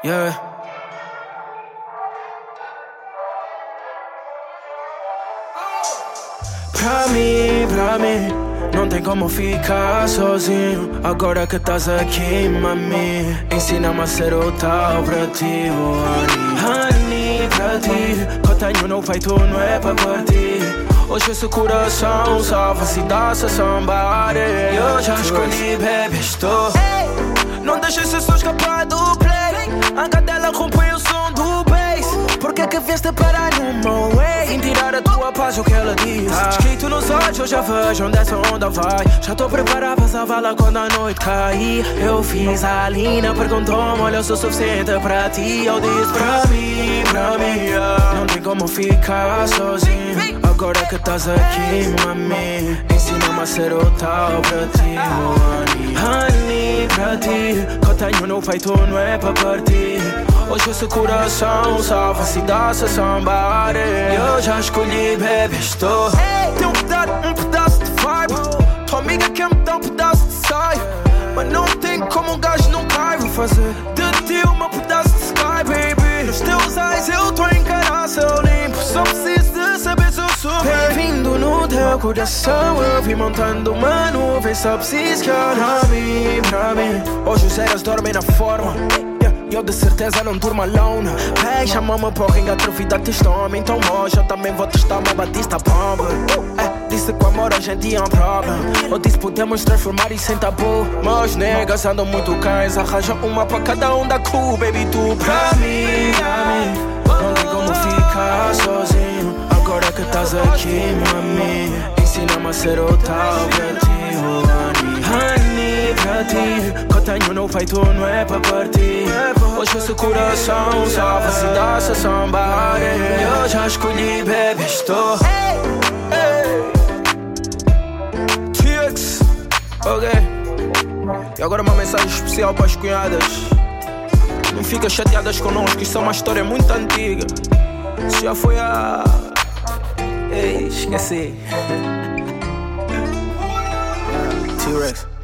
Yeah. Pra mim, não tem como ficar sozinho. Agora que estás aqui, mami, ensina-me a ser o tal pra ti, oh honey, pra ti, que eu tenho no peito não é pra partir. Hoje esse coração salva se dá-se a somebody. Eu já escolhi, baby, estou. Não deixa esse som escapar do play. A cadela compõe o som do bass. Por que que vieste parar no meu way? Sem tirar a tua paz, o que ela diz. Escrito nos olhos, eu já vejo onde essa onda vai. Já tô preparado pra salvá-la quando a noite cair. Eu fiz a Lina, perguntou-me, olha, eu sou suficiente pra ti. Eu disse pra mim, yeah. Não tem como ficar sozinho. Agora que estás aqui, mami, ensina-me a ser o tal pra ti, oh honey, pra ti, que eu tenho no peito não é pra partir. Hoje esse coração salva se dá-se a somebody. Eu já escolhi, baby, estou. Tem um pedaço de vibe. Tua amiga quer me dar um pedaço de sai, mas não tem como um gajo não cai. Vou fazer de ti um pedaço de sky, baby. Nos teus eyes eu tô a encarar céu limpo. Só preciso de saber se eu sou bem-vindo no teu coração. Eu vim montando uma nuvem, só preciso que olhe pra mim. Hoje os eras dormem na forma. Eu de certeza não durmo alone. Hey, chama-me porra, engatrovidade este homem. Então hoje eu também vou testar uma batista bomba. Disse que o amor a gente é um problema. Eu disse podemos transformar isso em tabu. Mas negas andam muito cães. Arranjam uma pra cada um da crew, baby, tu pra mim. Não tem como ficar sozinho. Agora que estás aqui, mami, ensina-me a ser o tal pra ti, oh honey, pra ti, que eu tenho no peito não é pra partir. Hoje esse coração salva se dá-se a somebody. Eu já escolhi, baby, estou. TX, ok. E agora uma mensagem especial para as cunhadas. Não fica chateadas connosco, isso é uma história muito antiga. Isso já foi a... Ei, esqueci. T-Rex.